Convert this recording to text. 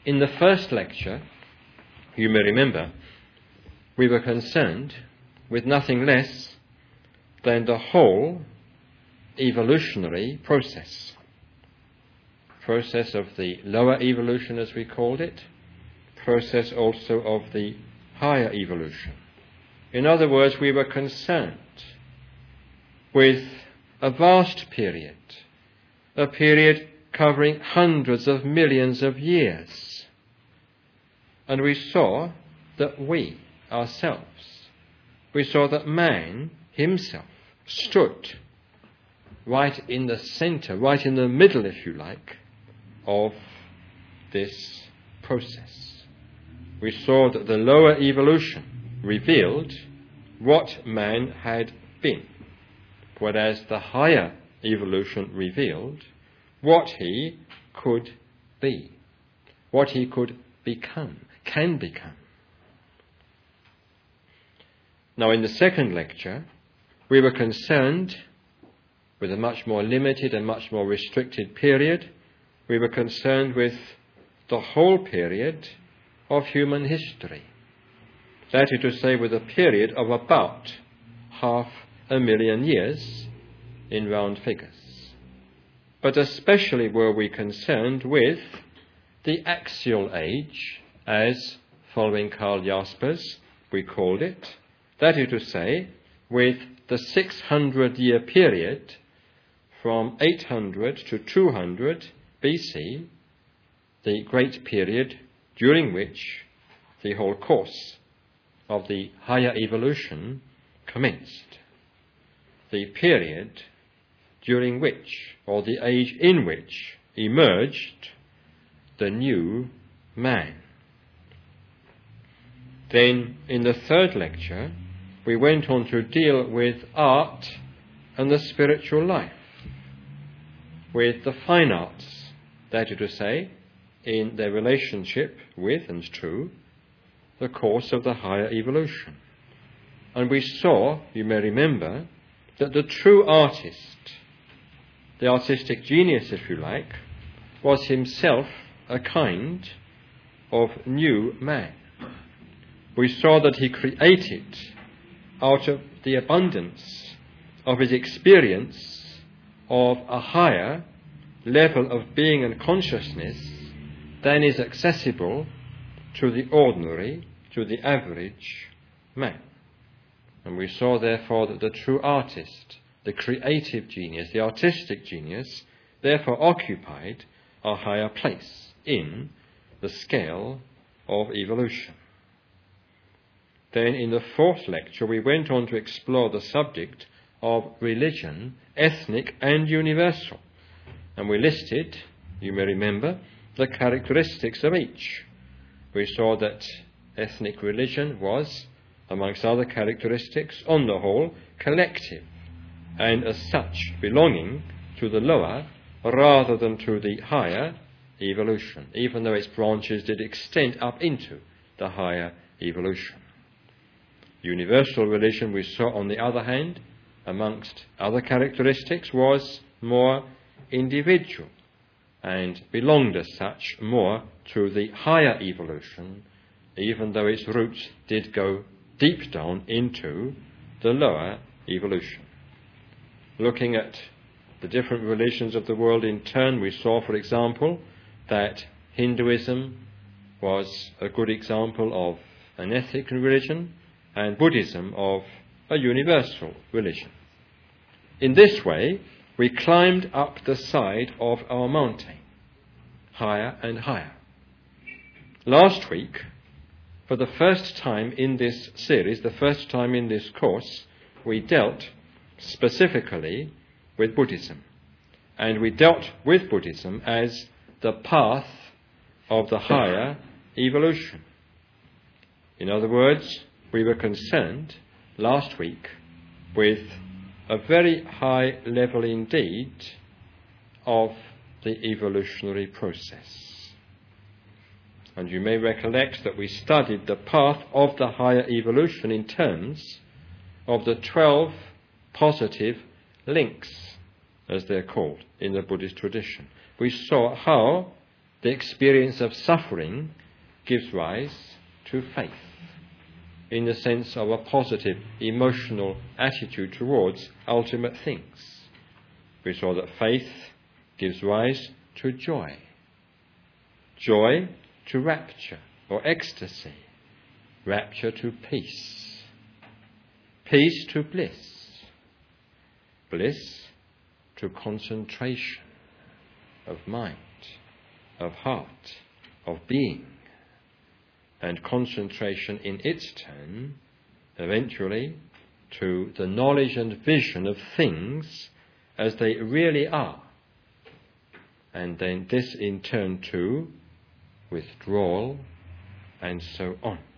In the first lecture, you may remember, we were concerned with nothing less than the whole evolutionary process of the lower evolution, as we called it, process also of the higher evolution. In other words, we were concerned with a vast period, a period covering hundreds of millions of years. And we saw that we saw that man himself stood right in the center, right in the middle, if you like, of this process. We saw that the lower evolution revealed what man had been, whereas the higher evolution revealed what he could be, what he could become, can become. Now, in the second lecture, we were concerned with a much more limited and much more restricted period. We were concerned with the whole period of human history. That is to say, with a period of about 500,000 years in round figures. But especially were we concerned with the axial age, as, following Karl Jaspers, we called it. That is to say, with the 600-year period from 800 to 200 BC, the great period during which the whole course of the higher evolution commenced. The period during which, or the age in which, emerged the new man. Then, in the third lecture, we went on to deal with art and the spiritual life, with the fine arts, that is to say, in their relationship with and to the course of the higher evolution. And we saw, you may remember, that the true artist, the artistic genius, if you like, was himself a kind of new man. We saw that he created, out of the abundance of his experience of a higher level of being and consciousness than is accessible to the ordinary, to the average man. And we saw, therefore, that the true artist, the creative genius, the artistic genius, therefore occupied a higher place in the scale of evolution. Then, in the fourth lecture, we went on to explore the subject of religion, ethnic and universal. And we listed, you may remember, the characteristics of each. We saw that ethnic religion was, amongst other characteristics, on the whole, collective, and as such belonging to the lower rather than to the higher evolution, even though its branches did extend up into the higher evolution. Universal religion, we saw, on the other hand, amongst other characteristics, was more individual and belonged as such more to the higher evolution, even though its roots did go deep down into the lower evolution. Looking at the different religions of the world in turn, we saw, for example, that Hinduism was a good example of an ethnic religion, and Buddhism of a universal religion. In this way, we climbed up the side of our mountain, higher and higher. Last week, for the first time in this series, the first time in this course, we dealt specifically with Buddhism. And we dealt with Buddhism as the path of the higher evolution. In other words, we were concerned last week with a very high level indeed of the evolutionary process. And you may recollect that we studied the path of the higher evolution in terms of the 12 positive links, as they're called in the Buddhist tradition. We saw how the experience of suffering gives rise to faith, in the sense of a positive emotional attitude towards ultimate things. We saw that faith gives rise to joy, joy to rapture or ecstasy, rapture to peace, peace to bliss, bliss to concentration of mind, of heart, of being, and concentration in its turn eventually to the knowledge and vision of things as they really are, and then this in turn to withdrawal, and so on.